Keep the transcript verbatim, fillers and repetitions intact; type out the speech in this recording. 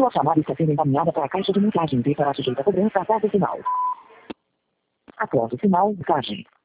Sua chamada está sendo encaminhada para a caixa de mensagens e será sujeita a cobrança após o sinal. Após o sinal, mensagem.